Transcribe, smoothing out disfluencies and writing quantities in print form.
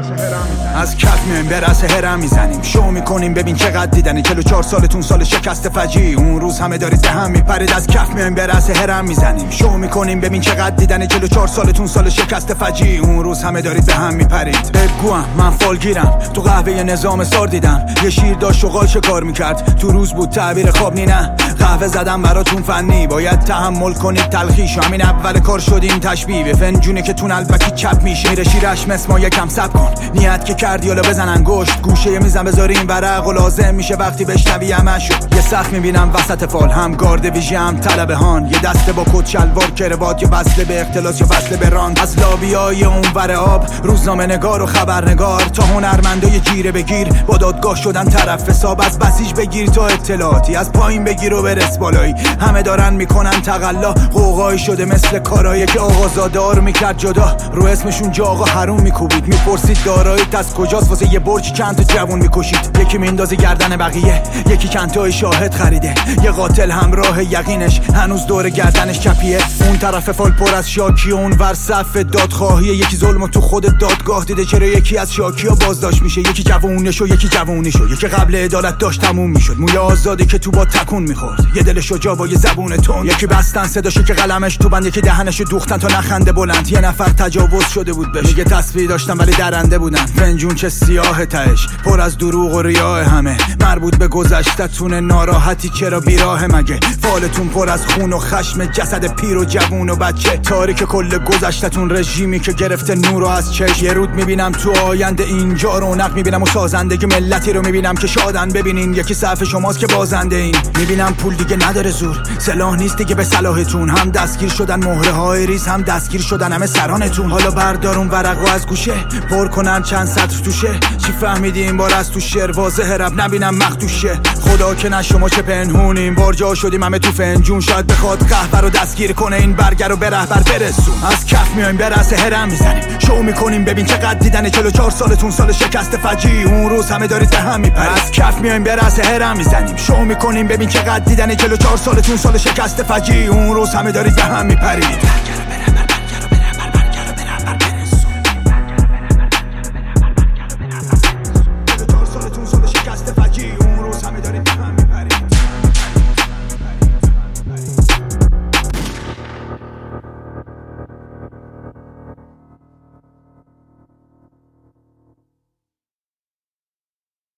از کف میایم به رأس هرم میزنیم، شو میکنیم ببین چقدر دیدنی. 44 سالتون سال شکست فجی، اون روز همه دارید دهن میپرید. از کف میایم به رأس هرم میزنیم، شو میکنیم ببین چقدر دیدنی. 44 سالتون سال شکست فجی، اون روز همه دارید به هم میپرید. بگوام من فالگیرم، تو قهوه نظام سار دیدم. یه شیر داشت شغال شکار میکرد، تو روز بود تعبیر خواب نی نه. قهوه زدم براتون فنی، باید تحمل کنید تلخیشو. همین اول کار شدیم تشبیه به فنجونه که تون البکی چپ میشه. میره شیرش مسما یکم سب کن، نیت که کردی حالا بزن انگشت. گوشه میزن بذاری این ورق و لازم میشه وقتی بشنوی همشو. یه سخت میبینم وسط فال، هم گارد ویژه هم طلبه هان. یه دسته با کت شلوار کروات، یا وصله به اختلاس یا وصله به ران. از لابیای اون ور آب، روزنامه نگار و خبرنگار تا هنرمندای جیره بگیر با دادگاه شدن طرف حساب. از بسیج بگیر تا اطلاعاتی، از پایین بگیر و برس بالایی. همه دارن میکنن تقلا، قوقایی شده مثل کارایی که آقازاده رو میکرد جدا. رو اسمشون جا آقا حروم میکوبید، میپرسید داراییت از کجاست. واسه یه برج چند تا جوون میکشید، یکی میندازه گردن بقیه، یکی چند تای شاهد خریده. یه قاتل همراه یقینش هنوز دور گردنش چپیه. اون طرف فال پر از شاکی و اون ور صف دادخواهیه. یکی ظلمو تو خود دادگاه دیده، چرا یکی از شاکیا بازداشت میشه. یکی جوونش و یکی جوونیشو، یکی قبل عدالت داشت تموم میشد. موی آزادی که تو با تکون میخورد، یه دل شجاع با یه زبون تون. یکی بستن صداشو که قلمش تو بند، یکی دهنشو دوختن تا نخنده بلند. یه نفر تجاوز شده بود بهش، میگه تصویر داشتن ولی درنده بودن. فنجون چه سیاه تهش، پر از دروغ و ریاه. همه مربوط به گذشته‌تون، ناراحتی چرا بیراه مگه؟ فالتون پر از خون و خشم، جسد پیر و جوون و بچه. تاریک کل گذشته‌تون، رژیمی که گرفته نورو از چشم. یه رود میبینم تو آینده اینجا رونق میبینم و سازندگی ملتی رو میبینم که شادن. ببینین یکی صف شماست که بازنده این. میبینم پول دیگه نداره زور، سلاح نیست دیگه به صلاحتون. هم دستگیر شدن مهره های ریز، هم دستگیر شدن همه سرانتون. حالا بردارون ورقو از گوشه، پر کنن چند سطر توشه. چی فهمیدی این بار از تو شعر؟ واضحه رب نبینم مخدوشه. خدا که نه شما چه پنهونیم، بار جا شدیم همه تو فنجون. شاید بخواد قهوه رو دستگیر کنه، این برگر رو به رهبر برسون. از کف میایم به رأس هرم میزنیم، شو میکنیم ببین چقدر دیدنه. 44 سالتون سال شکست فجی، اون روز همه دارید به هم میپرید. از کف میایم به رأس هرم میزنیم، شو میکنیم ببین چقدر دیدنه. 44 سالتون سال شکست فجی، اون روز همه دارید به هم میپرید.